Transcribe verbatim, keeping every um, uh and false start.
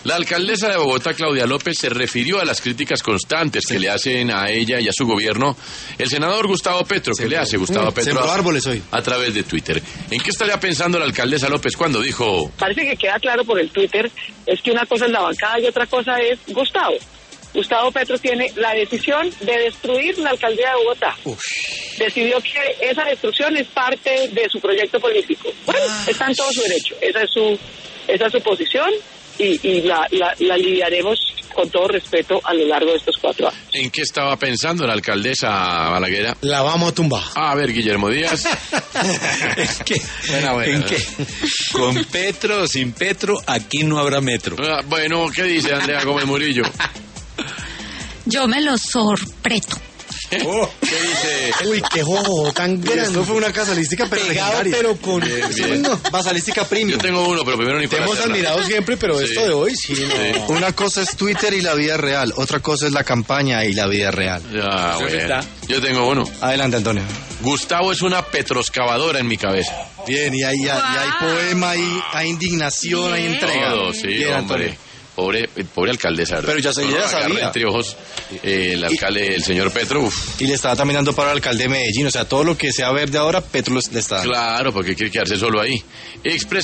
La alcaldesa de Bogotá, Claudia López, se refirió a las críticas constantes sí. que le hacen a ella y a su gobierno el senador Gustavo Petro, que le hace Gustavo Petro Sembró árboles hoy. a través de Twitter. ¿En qué estaría pensando la alcaldesa López cuando dijo? Parece que queda claro por el Twitter, es que una cosa es la bancada y otra cosa es Gustavo. Gustavo Petro tiene la decisión de destruir la alcaldía de Bogotá. Uf. Decidió que esa destrucción es parte de su proyecto político. Bueno, ah. está en todo su derecho. Esa es su, esa es su posición y, y la, la, la lidiaremos con todo respeto a lo largo de estos cuatro años. ¿En qué estaba pensando la alcaldesa Balaguer? La vamos a tumbar. A ver, Guillermo Díaz. ¿En qué? Buena, buena, ¿En qué? Con Petro o sin Petro, aquí no habrá metro. Ah, bueno, ¿qué dice Andrea Gómez Murillo? Yo me lo sorpreto. Oh, ¿qué dice? Uy, qué jojo tan grande. Esto fue una casalística pero pegado, pero con bien, bien. no, basalística premium. Yo tengo uno, pero primero ni Te hemos hacerla. admirado siempre, pero sí. esto de hoy sí, no. sí. Una cosa es Twitter y la vida real, otra cosa es la campaña y la vida real. Ya, bueno. Yo tengo uno. Adelante, Antonio. Gustavo es una petroscavadora en mi cabeza. Bien, y hay, y hay, y hay poema, hay, hay indignación, bien. Hay entrega. Todo, sí, bien, hombre. Antonio. Pobre, pobre alcaldesa, ¿verdad? Pero ya se no, ya no, sabía. Entre ojos, eh, el alcalde, el señor Petro, uf. Y le estaba también dando para el alcalde de Medellín, o sea, todo lo que sea verde ahora, Petro le está dando. Claro, porque quiere quedarse solo ahí. Expresa